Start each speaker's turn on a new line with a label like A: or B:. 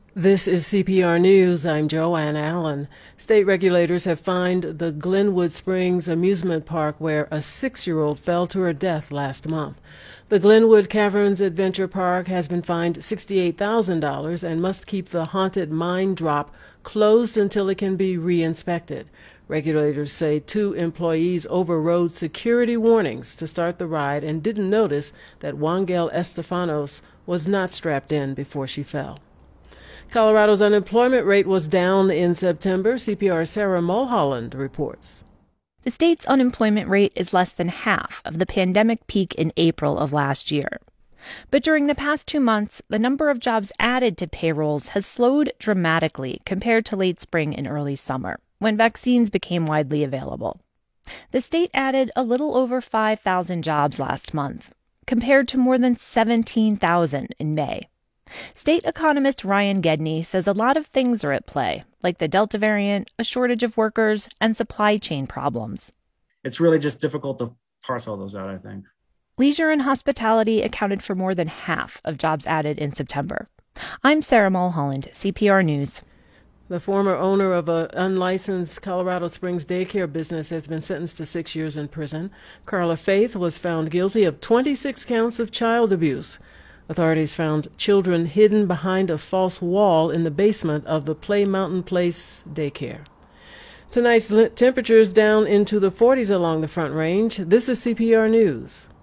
A: This is CPR News. I'm Joanne Allen. State regulators have fined the Glenwood Springs amusement park where a 6-year-old fell to her death last month. The Glenwood Caverns Adventure Park has been fined $68,000 and must keep the haunted mine drop closed until it can be re-inspected. Regulators say 2 employees overrode security warnings to start the ride and didn't notice that Wangel Estefanos was not strapped in before she fell. Colorado's unemployment rate was down in September. CPR's Sarah Mulholland reports.
B: The state's unemployment rate is less than half of the pandemic peak in April of last year. But during the past 2 months, the number of jobs added to payrolls has slowed dramatically compared to late spring and early summer, when vaccines became widely available. The state added a little over 5,000 jobs last month, compared to more than 17,000 in May. State economist Ryan Gedney says a lot of things are at play, like the Delta variant, a shortage of workers, and supply chain problems.
C: It's really just difficult to parse all those out, I think.
B: Leisure and hospitality accounted for more than half of jobs added in September. I'm Sarah Mulholland, CPR News.
A: The former owner of an unlicensed Colorado Springs daycare business has been sentenced to 6 years in prison. Carla Faith was found guilty of 26 counts of child abuse. Authorities found children hidden behind a false wall in the basement of the Play Mountain Place daycare. Tonight's temperatures down into the 40s along the Front Range. This is CPR News.